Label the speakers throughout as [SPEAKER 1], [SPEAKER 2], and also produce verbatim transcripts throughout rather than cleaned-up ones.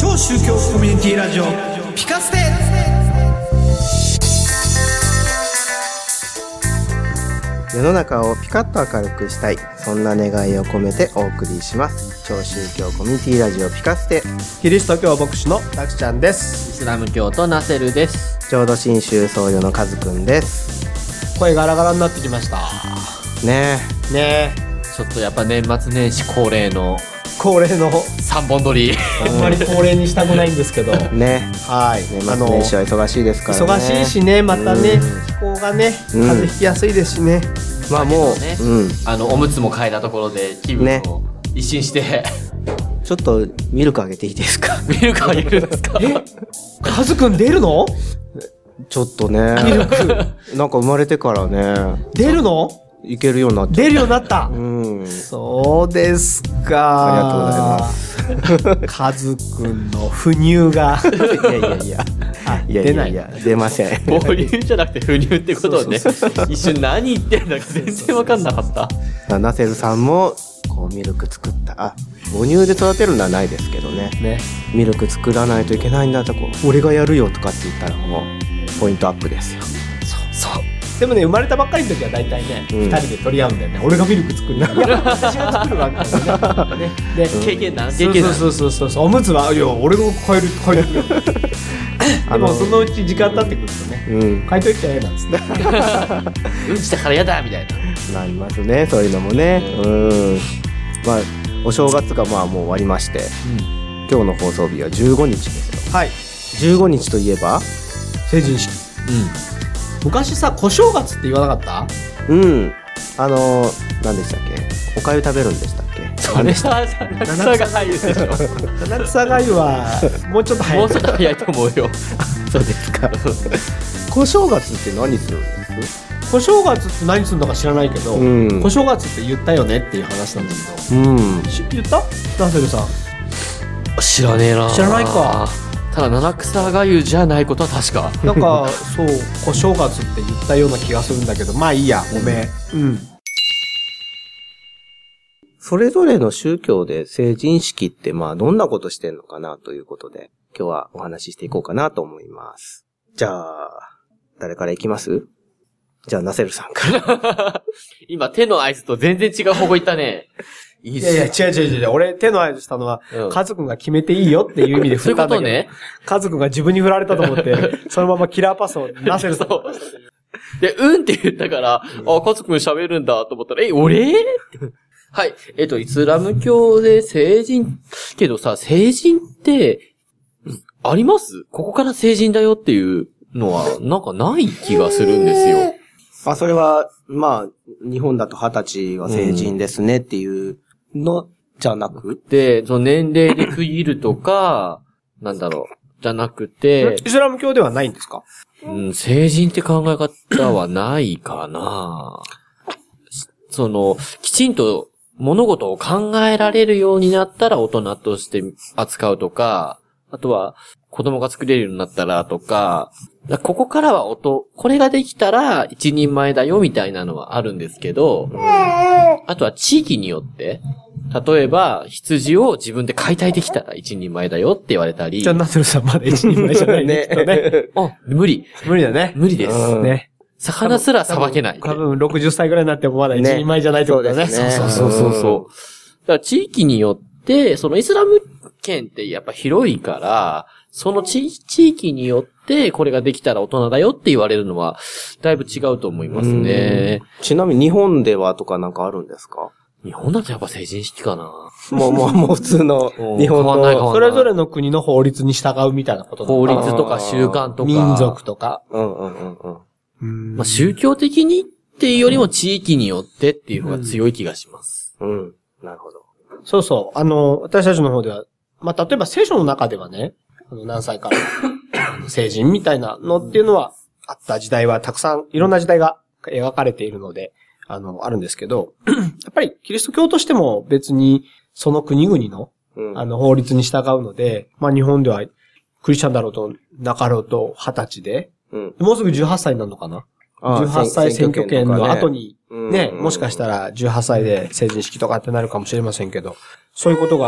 [SPEAKER 1] 超宗教コミュニティラジオピカステ。
[SPEAKER 2] 世の中をピカッと明るくしたい、そんな願いを込めてお送りします。超宗教コミュニティラジオピカステ。
[SPEAKER 1] キリスト教牧師のたくちゃんです。
[SPEAKER 3] イスラム教とナセルです。
[SPEAKER 2] ちょうど新州僧侶のカズくんです。
[SPEAKER 1] 声ガラガラになってきました
[SPEAKER 2] ね
[SPEAKER 1] えね
[SPEAKER 3] えちょっとやっぱ年末年始恒例の
[SPEAKER 1] 恒例の
[SPEAKER 3] さんぼん撮り
[SPEAKER 1] あんまり恒例にしたくないんですけど
[SPEAKER 2] ね
[SPEAKER 1] はい
[SPEAKER 2] 年末年始は忙しいですからね。
[SPEAKER 1] 忙しいしね、またね、気候がね、風邪ひきやすいですしね、
[SPEAKER 2] うん、まあもう、
[SPEAKER 3] ね、
[SPEAKER 2] うん、
[SPEAKER 3] あのおむつも変えたところで気分を一新して、ね、
[SPEAKER 2] ちょっとミルクあげていいですか？
[SPEAKER 3] ミルクあげるんですか？
[SPEAKER 1] えカズくん出るの？
[SPEAKER 2] ちょっとねミルクなんか生まれてからね
[SPEAKER 1] 出るの？
[SPEAKER 2] いけるようになっちゃった。
[SPEAKER 1] 出るようになった。
[SPEAKER 2] うん。
[SPEAKER 1] そうですか。
[SPEAKER 2] ありがとうございます。
[SPEAKER 1] カズくんの不乳が。
[SPEAKER 2] いやいやいや。いやいやいや、出ません。
[SPEAKER 3] 母乳じゃなくて不乳ってことをね、一瞬何言ってんだか全然分かんなかった。
[SPEAKER 2] ナセルさんも、こうミルク作った。あ、母乳で育てるのはないですけどね。
[SPEAKER 1] ね。
[SPEAKER 2] ミルク作らないといけないんだと、こう、俺がやるよとかって言ったらもう、ポイントアップですよ。
[SPEAKER 1] そう。そう。でもね、生まれたばっかりの時は大体ね、二、うん、人で取り合うんだよね。俺がミルク作る。いや、私が作るわけですね。ねで、
[SPEAKER 3] うん、経験談、経験談。
[SPEAKER 1] そうそうそうそう。おむつは、いや、俺が変える、変える。でも、そのうち時間経ってくるとね、うん、変えといちゃえなんつって。
[SPEAKER 3] うんちだからやだみたいな。
[SPEAKER 2] なりますね、そういうのもね。うん。まあ、お正月がまあもう終わりまして、うん、今日の放送日はじゅうごにちですよ。
[SPEAKER 1] はい。
[SPEAKER 2] じゅうごにちといえば
[SPEAKER 1] 成人式。うん。昔さ、小正月って言わなかった？
[SPEAKER 2] うん。あのー、何でしたっけ？おかゆ食べるんでしたっけ？
[SPEAKER 3] それは七草がゆでしょ。
[SPEAKER 1] 七草がゆはもうちょっと早い。
[SPEAKER 3] もうちょっと早いと思うよ。
[SPEAKER 2] そうですか。小正月って何するんです？
[SPEAKER 1] 小正月って何するのか知らないけど、うん、小正月って言ったよねっていう話なんだけど。うん。言った？ナセルさん。
[SPEAKER 3] 知らねえな。
[SPEAKER 1] 知らないか。
[SPEAKER 3] ただ七草がゆじゃないことは確か。
[SPEAKER 1] なんかそう小正月って言ったような気がするんだけど、まあいいや、ごめん。うん。
[SPEAKER 2] それぞれの宗教で成人式ってまあどんなことしてんのかなということで今日はお話ししていこうかなと思います。じゃあ誰からいきます？じゃあナセルさんから。
[SPEAKER 3] 今手の合図と全然違う方向行ったね。
[SPEAKER 1] いいやいや、違う違う違う。俺、手の合図したのは、うん、カズくんが決めていいよっていう意味で振ったんだけど。そういうことね。カズくんが自分に振られたと思って、そのままキラーパスをナセルさん。
[SPEAKER 3] で、うんって言ったから、うん、あ、カズくん喋るんだと思ったら、え、俺はい。えっと、イスラム教で成人、けどさ、成人って、あります？ここから成人だよっていうのは、なんかない気がするんですよ。
[SPEAKER 2] あ、それは、まあ、日本だと二十歳は成人ですねっていうのじゃなく、
[SPEAKER 3] で、その年齢で区切るとか、なんだろう、じゃなくて、
[SPEAKER 1] イスラム教ではないんですか？
[SPEAKER 3] うん、成人って考え方はないかな。その、きちんと物事を考えられるようになったら大人として扱うとか、あとは子供が作れるようになったらとか、ここからは音、これができたら一人前だよみたいなのはあるんですけど、あとは地域によって、例えば羊を自分で解体できたら一人前だよって言われたり。
[SPEAKER 1] じゃあナセルさんまだ一人前じゃないね。ね
[SPEAKER 3] あ、無理。
[SPEAKER 1] 無理だね。
[SPEAKER 3] 無理です。ね。魚すら捌けない。
[SPEAKER 1] 多分ろくじゅっさいぐらいになってもまだ一人前じゃないってことだね。
[SPEAKER 3] そうそうそうそうそう。だから地域によって、そのイスラム圏ってやっぱ広いから、その地域によってこれができたら大人だよって言われるのはだいぶ違うと思いますね。
[SPEAKER 2] ちなみに日本ではとかなんかあるんですか？
[SPEAKER 3] 日本だとやっぱ成人式かな。
[SPEAKER 2] もうもうもう普通の日本の
[SPEAKER 1] それぞれの国の法律に従うみたいなことだ。
[SPEAKER 3] 法律とか習慣とか
[SPEAKER 1] 民族とか。
[SPEAKER 2] うんうんうんうん。
[SPEAKER 3] うんまあ宗教的にっていうよりも地域によってっていう方が強い気がします。
[SPEAKER 2] うん。うん、なるほど。
[SPEAKER 1] そうそう。あの私たちの方では、まあ例えば聖書の中ではね。あの何歳から成人みたいなのっていうのはあった時代はたくさんいろんな時代が描かれているのであのあるんですけどやっぱりキリスト教としても別にその国々の、うん、あの法律に従うのでまあ日本ではクリスチャンだろうとなかろうと二十歳で、うん、もうすぐじゅうはっさいになるのかなじゅうはっさい選挙権の後にね、もしかしたらじゅうはっさいで成人式とかってなるかもしれませんけどそういうことが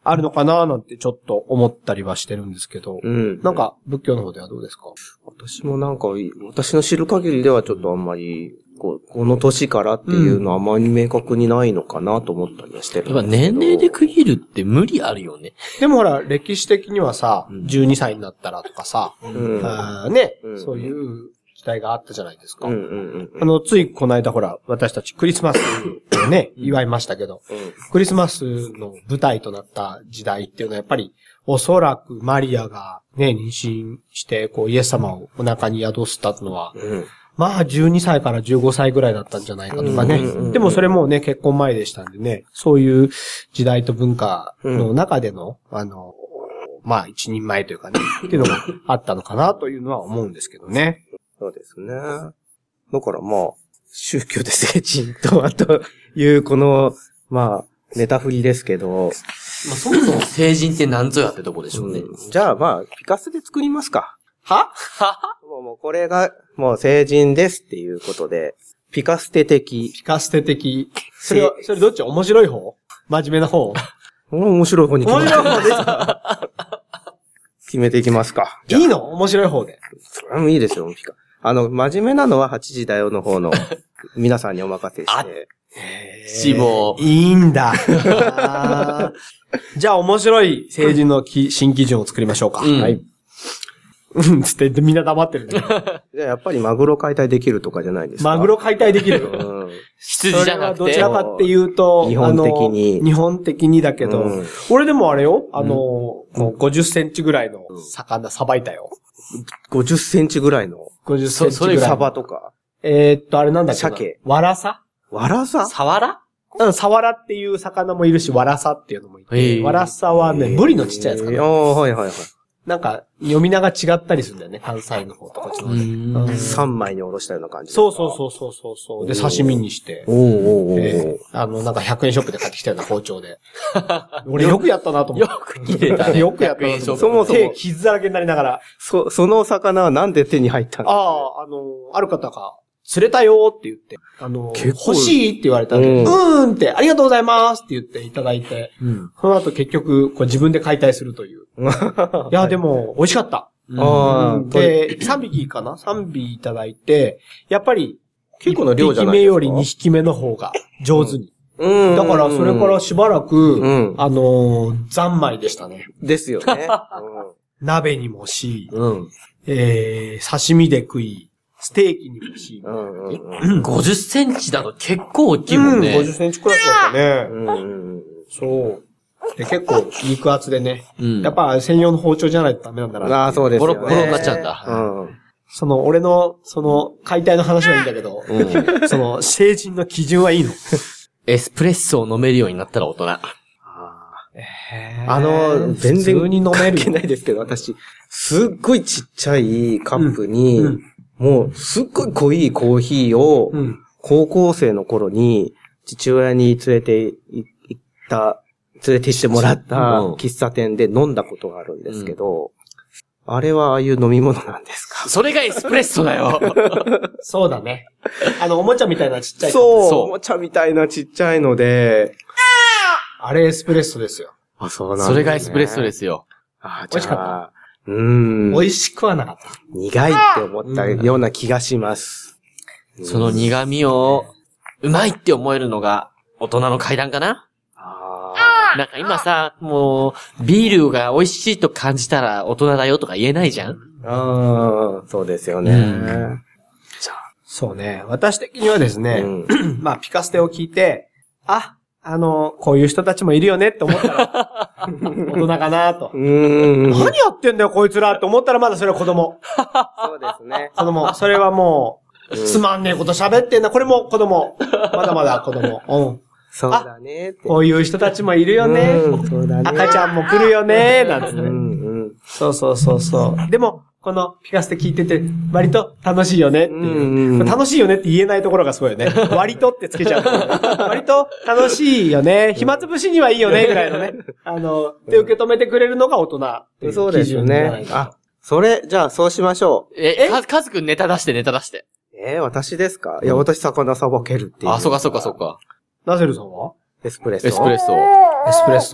[SPEAKER 1] あるのかななんてちょっと思ったりはしてるんですけど、
[SPEAKER 2] うん。
[SPEAKER 1] なんか仏教の方ではどうですか？
[SPEAKER 2] 私もなんか、私の知る限りではちょっとあんまり、こうこの年からっていうのはあまり明確にないのかなと思ったりはしてるんですけど。
[SPEAKER 3] やっぱ年齢で区切るって無理あるよね。
[SPEAKER 1] でもほら、歴史的にはさ、
[SPEAKER 2] うん
[SPEAKER 1] じゅうにさいになったらとかさ、
[SPEAKER 2] うん。
[SPEAKER 1] あーね、
[SPEAKER 2] うん
[SPEAKER 1] そういう時代があったじゃないですか。
[SPEAKER 2] うんうんうん。
[SPEAKER 1] あの、ついこの間ほら、私たちクリスマスをね、祝いましたけど、クリスマスの舞台となった時代っていうのはやっぱり、おそらくマリアがね、妊娠して、こう、イエス様をお腹に宿したのは、
[SPEAKER 2] うん。
[SPEAKER 1] まあ、じゅうにさいからじゅうごさいぐらいだったんじゃないかとかね。
[SPEAKER 2] うんうんうん
[SPEAKER 1] でもそれもね、結婚前でしたんでね、そういう時代と文化の中での、あの、まあ、一人前というかね、っていうのがあったのかなというのは思うんですけどね。
[SPEAKER 2] そうですね。だからまあ、宗教で成人と、あというこの、まあ、ネタ振りですけど、
[SPEAKER 3] まあ、そもそも成人って何ぞやってとこでしょうね。
[SPEAKER 2] うんじゃあまあ、ピカスで作りますか。
[SPEAKER 1] は
[SPEAKER 2] もうもうこれが、もう成人ですっていうことで、ピカステ的。
[SPEAKER 1] ピカステ的。それは、それどっち面白い方？真面目な方？
[SPEAKER 2] 面白い方に決め
[SPEAKER 1] 面白い方ですか？
[SPEAKER 2] 決めていきますか。
[SPEAKER 1] いいの？面白い方で。
[SPEAKER 2] それもいいですよ、ピカ。あの、真面目なのははちじだよの方の皆さんにお任せして。
[SPEAKER 3] 死亡。
[SPEAKER 1] いいんだ。あーじゃあ面白い成人のき新基準を作りましょうか。
[SPEAKER 3] うん
[SPEAKER 1] はい。うん、つってみんな黙ってるね。
[SPEAKER 2] じゃあやっぱりマグロ解体できるとかじゃないですか。
[SPEAKER 1] マグロ解体できる。
[SPEAKER 2] うん。
[SPEAKER 3] 羊じゃなくて。
[SPEAKER 1] それはどちらかっていうと、
[SPEAKER 2] 日本的に
[SPEAKER 1] あの日本的にだけど、
[SPEAKER 2] うん
[SPEAKER 1] 俺でもあれよ、あの、もうごじゅっセンチぐらいの魚さばいたよ。
[SPEAKER 2] ごじゅっセンチぐらいの
[SPEAKER 1] ごじゅっセンチぐらいの。
[SPEAKER 2] サバとか。
[SPEAKER 1] えーっと、あれなんだっけな。
[SPEAKER 2] 鮭。
[SPEAKER 1] ワラサ
[SPEAKER 2] ワラサ
[SPEAKER 3] サワラ
[SPEAKER 1] うん、サワラっていう魚もいるし、ワラサっていうのもい
[SPEAKER 3] へ
[SPEAKER 1] て、
[SPEAKER 3] ー
[SPEAKER 1] ワラサはね、ブリのちっちゃいやつかな。
[SPEAKER 2] えーああ、はいはいはい。
[SPEAKER 1] なんか、読み名が違ったりするんだよね、関西の方とこっちの方で。
[SPEAKER 3] うん
[SPEAKER 1] うん
[SPEAKER 2] 三枚におろしたような感じ。
[SPEAKER 1] そうそうそうそうそうそう。で、刺身にして。
[SPEAKER 2] おーおーおー
[SPEAKER 1] えーあの、なんかひゃくえんショップで買ってきたような包丁で。俺よくやったなと思って。
[SPEAKER 3] よく切れたね。
[SPEAKER 1] よくやったなと思って。
[SPEAKER 2] そもそも
[SPEAKER 1] 手傷だらけになりながら。
[SPEAKER 2] そ、その魚はなんで手に入ったの？
[SPEAKER 1] ああ、あの、ある方が、釣れたよって言って、あの、
[SPEAKER 2] 結構
[SPEAKER 1] 欲しいって言われたんで、
[SPEAKER 2] う
[SPEAKER 1] うんーんって、ありがとうございますって言っていただいて、
[SPEAKER 3] うん。
[SPEAKER 1] その後結局、こう自分で解体するという。いや、でも、美味しかった。
[SPEAKER 2] ああ、
[SPEAKER 1] で、さんびきかな ?さん 尾いただいて、やっぱり、
[SPEAKER 2] 結構な量じゃないですか。
[SPEAKER 1] いっぴきめよりにひきめの方が上手に。
[SPEAKER 2] うん。
[SPEAKER 1] だから、それからしばらく、
[SPEAKER 2] うん
[SPEAKER 1] あのー、三昧でしたね。
[SPEAKER 2] ですよね。
[SPEAKER 1] 鍋にもし、
[SPEAKER 3] うん。
[SPEAKER 1] えー、刺身で食い、ステーキにもし、
[SPEAKER 2] うんうんうん
[SPEAKER 3] ごじゅっセンチだと結構大きいもんね。
[SPEAKER 1] ごじゅっセンチくらいだったね。
[SPEAKER 2] うんうん
[SPEAKER 1] そう。で、結構肉厚でね。
[SPEAKER 3] うん。
[SPEAKER 1] やっぱ専用の包丁じゃないとダメなんだな。
[SPEAKER 2] ああ、そうですよね。
[SPEAKER 3] ボロボロになっちゃうんだ。
[SPEAKER 2] うん。
[SPEAKER 1] その、俺の、その、解体の話はいいんだけど、
[SPEAKER 3] うん。
[SPEAKER 1] その、成人の基準はいいの。
[SPEAKER 3] エスプレッソを飲めるようになったら大人。
[SPEAKER 2] あの、全然
[SPEAKER 1] 普通に飲め
[SPEAKER 2] 関
[SPEAKER 1] る
[SPEAKER 2] 係ないですけど、私、すっごいちっちゃいカップに、
[SPEAKER 1] うんうん
[SPEAKER 2] もう、すっごい濃いコーヒーを、
[SPEAKER 1] うん。
[SPEAKER 2] 高校生の頃に、父親に連れて行った、連れて行ってもらった
[SPEAKER 3] うん
[SPEAKER 2] 喫茶店で飲んだことがあるんですけど、あれはああいう飲み物なんですか？
[SPEAKER 3] それがエスプレッソだよ。
[SPEAKER 1] そうだね。あの、おもちゃみたいなちっちゃい。
[SPEAKER 2] そう、
[SPEAKER 3] そう
[SPEAKER 2] おもちゃみたいなちっちゃいので、
[SPEAKER 1] あれエスプレッソですよ。
[SPEAKER 2] あ、そうなんですね。
[SPEAKER 3] それがエスプレッソですよ。
[SPEAKER 2] あ、
[SPEAKER 1] 美味しかった
[SPEAKER 2] た。うーん。
[SPEAKER 1] 美味しくはなかった。
[SPEAKER 2] 苦いって思ったような気がします。
[SPEAKER 3] その苦味を、うまいって思えるのが、大人の階段かな？
[SPEAKER 2] あ
[SPEAKER 3] なんか今さ、もう、ビールが美味しいと感じたら大人だよとか言えないじゃん？
[SPEAKER 2] あ、ああ、そうですよね。
[SPEAKER 3] うん
[SPEAKER 1] そうね。私的にはですね、
[SPEAKER 2] うん
[SPEAKER 1] まあ、ピカステを聞いて、あ、あの、こういう人たちもいるよねって思ったら、大人かなと。
[SPEAKER 2] うーん。
[SPEAKER 1] 何やってんだよ、こいつらって思ったらまだそれは子供。
[SPEAKER 2] そうですね。
[SPEAKER 1] 子供。それはもう、つまんねえこと喋ってんな。これも子供。まだまだ子供。うん。
[SPEAKER 2] そうだねって。
[SPEAKER 1] こういう人たちもいるよね。
[SPEAKER 2] うんそうだね。
[SPEAKER 1] 赤ちゃんも来るよね。なんつってね。
[SPEAKER 2] うんうん。
[SPEAKER 1] そうそうそうそう。でも、このピカステ聞いてて、割と楽しいよねっていう。
[SPEAKER 2] うんうん
[SPEAKER 1] 楽しいよねって言えないところがすごいよね。割とってつけちゃう、割と楽しいよね。暇つぶしにはいいよね、ぐらいのね。あの、で受け止めてくれるのが大人っていう
[SPEAKER 2] そうですよ
[SPEAKER 1] 基準じゃない
[SPEAKER 2] ね。
[SPEAKER 1] か
[SPEAKER 2] あ、それ、じゃあそうしましょう。
[SPEAKER 3] え、か、かずくんネタ出してネタ出して。
[SPEAKER 2] えー、私ですか？いや、私魚さばけるっていう。
[SPEAKER 3] あ、そうかそうかそうか。
[SPEAKER 1] ナゼルさんは
[SPEAKER 2] エスプレッソ。
[SPEAKER 3] エスプレッソ。
[SPEAKER 1] エスプレッソ。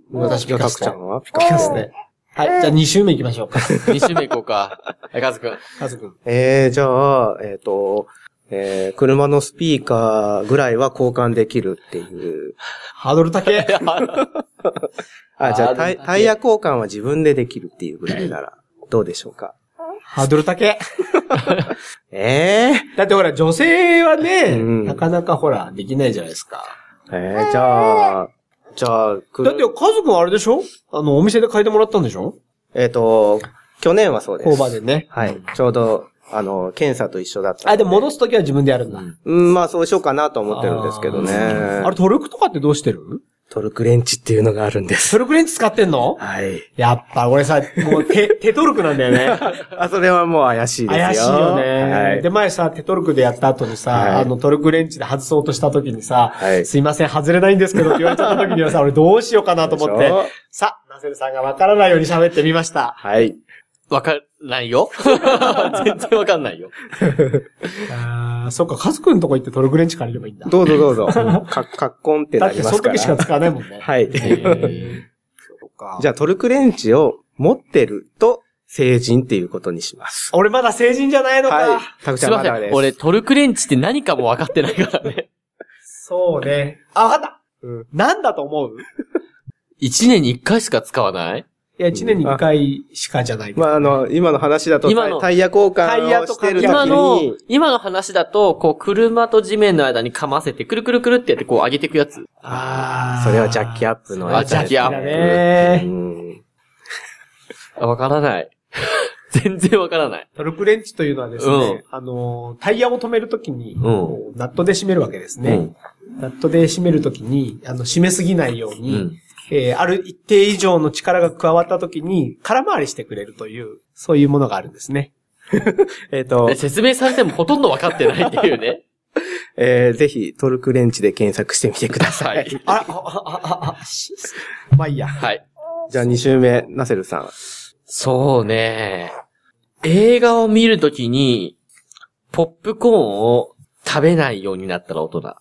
[SPEAKER 1] 私、ピカス
[SPEAKER 2] タクちゃんは
[SPEAKER 1] ピカスね。はい。じゃあに週目行きましょうか。
[SPEAKER 3] に週目行こうか。はい、カズくん。
[SPEAKER 1] カズくん。
[SPEAKER 2] えー、じゃあ、えっ、と、えー、車のスピーカーぐらいは交換できるっていう。
[SPEAKER 1] ハードル高え。
[SPEAKER 2] あ、じゃあタイ、
[SPEAKER 3] ハードル高い
[SPEAKER 2] タイヤ交換は自分でできるっていうぐらいなら、どうでしょうか。
[SPEAKER 1] ハードル高え。
[SPEAKER 2] えー、
[SPEAKER 1] だってほら、女性はね、
[SPEAKER 2] うん
[SPEAKER 1] なかなかほら、できないじゃないですか。
[SPEAKER 2] えー、じゃあ、じゃあ、く
[SPEAKER 1] だって、カズくんあれでしょあの、お店で買いてもらったんでしょ
[SPEAKER 2] えっ、と、去年はそうです。
[SPEAKER 1] 工場でね。
[SPEAKER 2] はい。ちょうど、あの、検査と一緒だったの。
[SPEAKER 1] あ、でも戻すときは自分でやるんだ。
[SPEAKER 2] うん、まあそうしようかなと思ってるんですけどね。
[SPEAKER 1] あれ、トルクとかってどうしてる
[SPEAKER 2] トルクレンチっていうのがあるんです。
[SPEAKER 1] トルクレンチ使ってんの
[SPEAKER 2] はい。
[SPEAKER 1] やっぱ、俺さ、もう手、手トルクなんだよね。
[SPEAKER 2] あ、それはもう怪しいですよ。
[SPEAKER 1] 怪しいよね。
[SPEAKER 2] はい。
[SPEAKER 1] で、前さ、手トルクでやった後にさ、
[SPEAKER 2] はい
[SPEAKER 1] あの、トルクレンチで外そうとした時にさ、
[SPEAKER 2] はい
[SPEAKER 1] すいません、外れないんですけどって言われちゃった時にはさ、俺どうしようかなと思って
[SPEAKER 2] でしょ、
[SPEAKER 1] さ、ナセルさんがわからないように喋ってみました。
[SPEAKER 2] はい。
[SPEAKER 3] わかんないよ。全然わかんないよ。
[SPEAKER 1] あー、そっか、カズくんとこ行ってトルクレンチ借りればいいんだ。
[SPEAKER 2] どうぞどうぞ。か、かっこんって
[SPEAKER 1] だって
[SPEAKER 2] なりますから。
[SPEAKER 1] その時しか使わないもんね。
[SPEAKER 2] はい。
[SPEAKER 3] へー
[SPEAKER 1] そっか
[SPEAKER 2] じゃあトルクレンチを持ってると成人っていうことにします。
[SPEAKER 1] 俺まだ成人じゃないのか。
[SPEAKER 2] はい。タクち
[SPEAKER 3] すいません。
[SPEAKER 2] ゃんまだです。
[SPEAKER 3] 俺、トルクレンチって何かも分かってないからね。
[SPEAKER 1] そうね。あ、わかった。
[SPEAKER 2] うん。
[SPEAKER 1] なんだと思う
[SPEAKER 3] 一年に一回しか使わない
[SPEAKER 1] いや、一年に一回しかじゃないけど。
[SPEAKER 2] まあ、あの、今の話だと、
[SPEAKER 3] 今の
[SPEAKER 2] タイヤ交換をしてる時
[SPEAKER 3] 今の
[SPEAKER 2] に、、
[SPEAKER 3] 今の話だと、こう、車と地面の間にかませて、くるくるくるってやって、こう、上げていくやつ。
[SPEAKER 1] あ
[SPEAKER 2] それはジャッキアップの
[SPEAKER 3] あ
[SPEAKER 2] やつですね
[SPEAKER 3] ジャッキアップ
[SPEAKER 1] だ
[SPEAKER 2] う
[SPEAKER 1] ね。
[SPEAKER 2] ん。
[SPEAKER 3] あわからない。全然わからない。
[SPEAKER 1] トルクレンチというのはですね、
[SPEAKER 3] うん
[SPEAKER 1] あの、タイヤを止めるときに、
[SPEAKER 3] ん
[SPEAKER 1] こうナットで締めるわけですね。ナットで締めるときに、あの、締めすぎないように、
[SPEAKER 3] うん
[SPEAKER 1] えーある一定以上の力が加わったときに、空回りしてくれるという、そういうものがあるんですね。
[SPEAKER 2] えっと
[SPEAKER 3] で、説明されてもほとんどわかってないっていうね。
[SPEAKER 2] えー、ぜひトルクレンチで検索してみてくださ。
[SPEAKER 3] はいい。
[SPEAKER 1] あ、あ、あ、あ、あ、しまあいいや。
[SPEAKER 3] はい。
[SPEAKER 2] じゃあに週目、ナセルさん。
[SPEAKER 3] そうね。映画を見るときに、ポップコーンを食べないようになったら大人。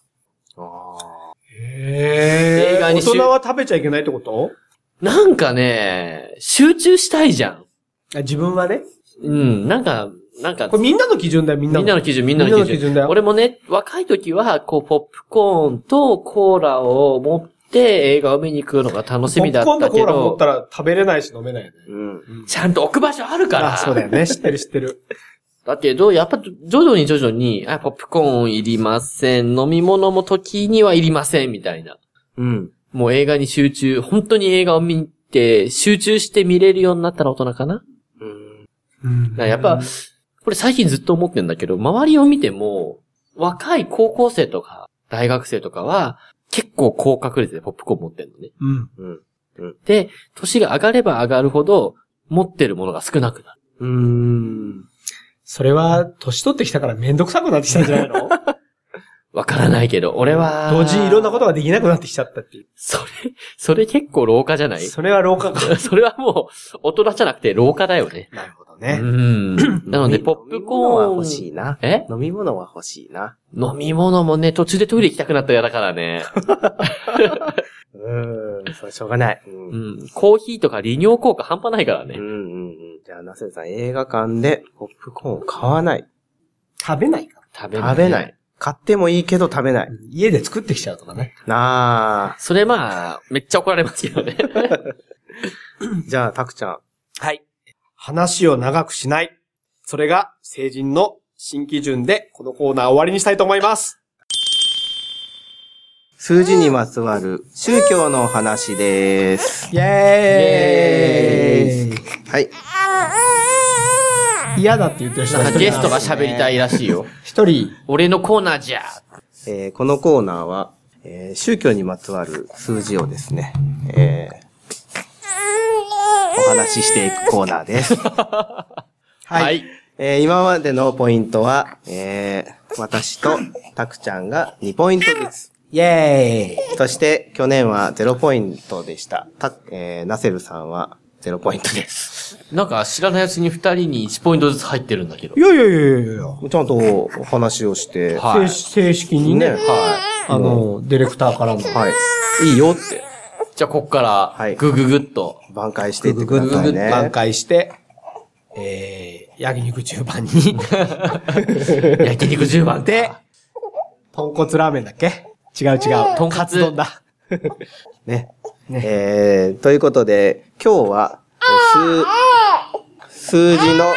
[SPEAKER 1] へー
[SPEAKER 3] 映画にしゅ
[SPEAKER 1] 大人は食べちゃいけないってこと
[SPEAKER 3] なんかね、集中したいじゃん。
[SPEAKER 1] あ自分はね。
[SPEAKER 3] うん、なんか、なんか
[SPEAKER 1] こ、れみんなの基準だよ、みんな
[SPEAKER 3] みんなの基準、みんなの基準。
[SPEAKER 1] みんなの基準だよ
[SPEAKER 3] 俺もね、若い時は、こう、ポップコーンとコーラを持って映画を見に行くのが楽しみだったけ
[SPEAKER 1] ポップコーンとコーラ持っ
[SPEAKER 3] ど
[SPEAKER 1] た、ら食べれないし飲めないよね。
[SPEAKER 2] うん。
[SPEAKER 3] ちゃんと置く場所あるから。
[SPEAKER 1] あ、そうだよね。知ってる知ってる。
[SPEAKER 3] だけど、やっぱ徐々に徐々に、あ、ポップコーンいりません。飲み物も時にはいりません。みたいな。
[SPEAKER 2] うん。
[SPEAKER 3] もう映画に集中、本当に映画を見て、集中して見れるようになったら大人かな。
[SPEAKER 2] うん。
[SPEAKER 3] だからやっぱ、これ最近ずっと思ってんだけど、周りを見ても、若い高校生とか、大学生とかは、結構高確率でポップコーン持ってんのね。
[SPEAKER 1] うん。
[SPEAKER 2] うん。
[SPEAKER 3] で、年が上がれば上がるほど、持ってるものが少なくなる。
[SPEAKER 2] うーん。
[SPEAKER 1] それは、年取ってきたからめんどくさくなってきたんじゃないの
[SPEAKER 3] わからないけど、俺は、
[SPEAKER 1] 同時にいろんなことができなくなってきちゃったっていう。
[SPEAKER 3] それ、それ結構老化じゃない
[SPEAKER 1] それは老化か。
[SPEAKER 3] それはもう、大人じゃなくて老化だよね。
[SPEAKER 1] なるほど
[SPEAKER 3] う
[SPEAKER 1] ね。
[SPEAKER 3] ん。なので、ポップコーン。
[SPEAKER 2] 飲み物は欲しいな。
[SPEAKER 3] え
[SPEAKER 2] 飲み物は欲しいな。
[SPEAKER 3] 飲み物もね、途中でトイレ行きたくなったら嫌だからね。
[SPEAKER 2] うーん。それしょうがない。うん
[SPEAKER 3] うん。コーヒーとか利尿効果半端ないからね。
[SPEAKER 2] うんうんうん。じゃあ、ナセルさん、映画館でポップコーンを買わない。
[SPEAKER 1] 食べないか。
[SPEAKER 3] 食べない。
[SPEAKER 2] 食べない。買ってもいいけど食べない。
[SPEAKER 1] 家で作ってきちゃうとかね。
[SPEAKER 2] なあ。
[SPEAKER 3] それまあ、めっちゃ怒られますけどね。
[SPEAKER 2] じゃあ、タクちゃん。
[SPEAKER 1] はい。話を長くしない。それが成人の新基準で、このコーナー終わりにしたいと思います。
[SPEAKER 2] 数字にまつわる宗教のお話です。
[SPEAKER 1] イェーイ
[SPEAKER 2] はい。
[SPEAKER 1] 嫌だって言ってる人
[SPEAKER 3] なんかゲストが
[SPEAKER 1] 一人
[SPEAKER 3] 喋りたいらしいよ。
[SPEAKER 1] 一人、
[SPEAKER 3] 俺のコーナーじゃ。
[SPEAKER 2] えーこのコーナーは、えー宗教にまつわる数字をですね、えーお話ししていくコーナーです。
[SPEAKER 1] はい。
[SPEAKER 3] はい。
[SPEAKER 2] えー今までのポイントは、えー私とタクちゃんがにポイントずつ。
[SPEAKER 1] イェーイ
[SPEAKER 2] そして、去年はゼロポイントでした。た、えーナセルさんはゼロポイントです。
[SPEAKER 3] なんか知らないうちに二人にいちポイントずつ入ってるんだけど
[SPEAKER 1] い。やいやいやいやいや
[SPEAKER 2] ちゃんとお話をして、
[SPEAKER 3] はい
[SPEAKER 1] 正正式にね、
[SPEAKER 2] ね
[SPEAKER 1] あの、ディレクターからの。
[SPEAKER 2] はい。いいよって。
[SPEAKER 3] じゃあ、こっから
[SPEAKER 2] はい、
[SPEAKER 3] ぐぐぐっと。
[SPEAKER 2] 挽回していってくださいね。
[SPEAKER 1] 挽回して、えー、焼肉じゅうばんに。
[SPEAKER 3] 焼肉じゅうばん
[SPEAKER 1] で、豚骨ラーメンだっけ違う違う。
[SPEAKER 3] 豚骨
[SPEAKER 1] カツ丼だ。
[SPEAKER 2] ね。ねえー、ということで、今日は、数、数字の、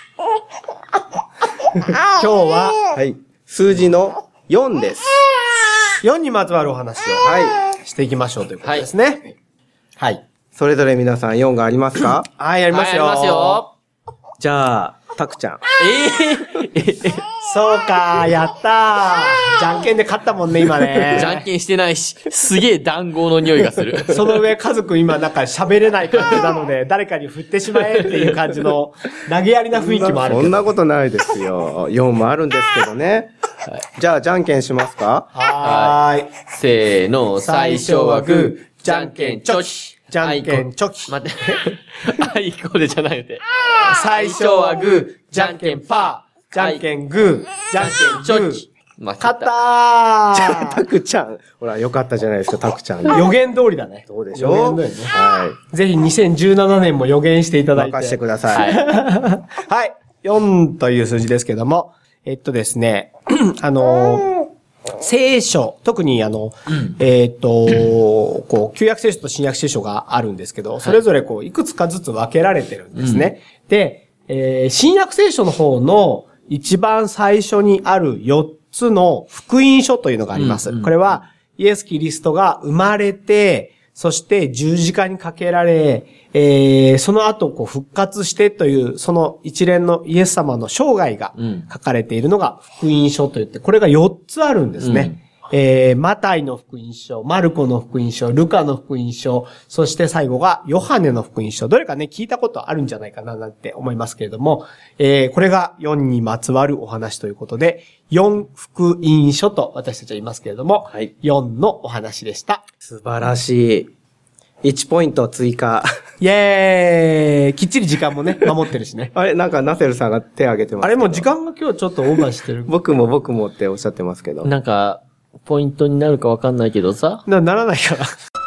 [SPEAKER 1] 今日は、
[SPEAKER 2] はい、数字のよんです。
[SPEAKER 1] よんにまつわるお話を、
[SPEAKER 2] はい。
[SPEAKER 1] していきましょうということですね。はい。はい、
[SPEAKER 2] それぞれ皆さんよんがありますか？
[SPEAKER 1] はい、ありますよ。
[SPEAKER 3] はい、ありますよ。
[SPEAKER 2] じゃあ、たくちゃん。
[SPEAKER 3] えー、
[SPEAKER 1] そうか、やったー。じゃんけんで勝ったもんね、今ね。
[SPEAKER 3] じゃんけんしてないし、すげえ団子の匂いがする。
[SPEAKER 1] その上、家族今なんか喋れない感じなので、誰かに振ってしまえっていう感じの、投げやりな雰囲気もあるけど。
[SPEAKER 2] そんなことないですよ。よんもあるんですけどね。はい、じゃあ、じゃんけんしますか？
[SPEAKER 1] はーい。
[SPEAKER 3] せーの、最初はグー、じゃんけんチョキ。
[SPEAKER 1] じゃんけんチョキ。
[SPEAKER 3] 待って。あいこでじゃないので。
[SPEAKER 1] 最初はグー、じゃんけんパー。じゃんけんグー、じゃんけんチョキ。勝ったー。じ
[SPEAKER 2] ゃあ、たくちゃん。ほら、よかったじゃないですか、たくちゃん。
[SPEAKER 1] 予言通りだね。
[SPEAKER 2] どうでしょう？予言通りね。
[SPEAKER 1] はい。ぜひにせんじゅうななねんも予言していただいて。
[SPEAKER 2] 任してください。
[SPEAKER 1] はい。はい。よんという数字ですけども、えっとですね、あのー、聖書、特にあの、うん、えっ、ー、と、こう、旧約聖書と新約聖書があるんですけど、それぞれこう、いくつかずつ分けられてるんですね。うん、で、えー、新約聖書の方の一番最初にあるよっつの福音書というのがあります。うんうん、これは、イエス・キリストが生まれて、そして十字架にかけられ、えー、その後こう復活してという、その一連のイエス様の生涯が書かれているのが福音書といって、これがよっつあるんですね。うん、えー、マタイの福音書、マルコの福音書、ルカの福音書、そして最後がヨハネの福音書。どれかね、聞いたことあるんじゃないかななんて思いますけれども、えー、これがよんにまつわるお話ということで、よん福音書と私たちは言いますけれども、はい、よんのお話でした。
[SPEAKER 2] 素晴らしい。いちポイント追加。
[SPEAKER 1] イェーイ。きっちり時間もね、守ってるしね。
[SPEAKER 2] あれ、なんかナセルさんが手を挙げてます。
[SPEAKER 1] あれもう時間が今日ちょっとオーバーしてる。
[SPEAKER 2] 僕も僕もっておっしゃってますけど。
[SPEAKER 3] なんか、ポイントになるかわかんないけどさ。
[SPEAKER 1] な、ならないから。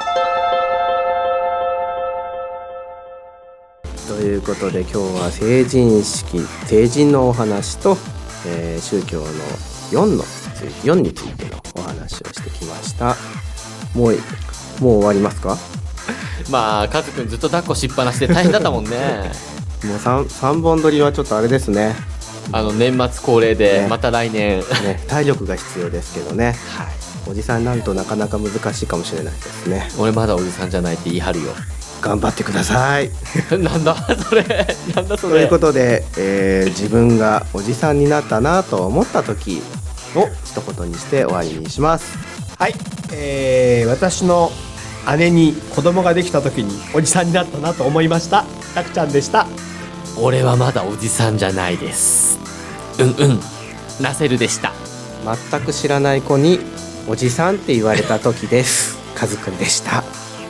[SPEAKER 2] ということで今日は成人式、成人のお話と、えー、宗教のよんの、よんについてのお話をしてきました。もう、もう終わりますか？
[SPEAKER 3] まあ、カズくんずっと抱っこしっぱなしで大変だったもんね。
[SPEAKER 2] もう 3, 3本撮りはちょっとあれですね。
[SPEAKER 3] あの、年末恒例で、また来年、ね
[SPEAKER 2] ね。体力が必要ですけどね。はい。おじさんになるとなかなか難しいかもしれないですね。
[SPEAKER 3] 俺まだおじさんじゃないって言い張るよ。
[SPEAKER 2] 頑張ってください。
[SPEAKER 3] なんだそれ。なんだそれ。
[SPEAKER 2] ということで、えー、自分がおじさんになったなと思った時を一言にして終わりにします。
[SPEAKER 1] はい。えー、私の姉に子供ができた時におじさんになったなと思いました。たくちゃんでした。
[SPEAKER 3] 俺はまだおじさんじゃないです。うんうんナセルでした。
[SPEAKER 2] 全く知らない子におじさんって言われた時です。カズくんでした。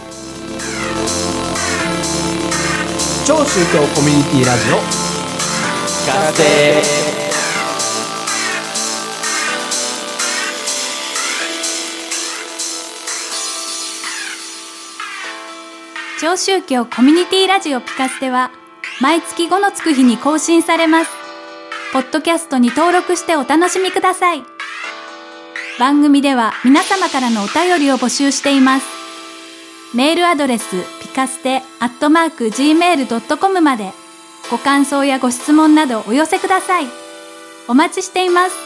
[SPEAKER 1] 超宗教コミュニティラジオ
[SPEAKER 3] ガセ
[SPEAKER 4] 超宗教コミュニティラジオピカステは毎月ごのつく日に更新されます。ポッドキャストに登録してお楽しみください。番組では皆様からのお便りを募集しています。メールアドレスピカステアットマーク ジーメールドットコム までご感想やご質問などお寄せください。お待ちしています。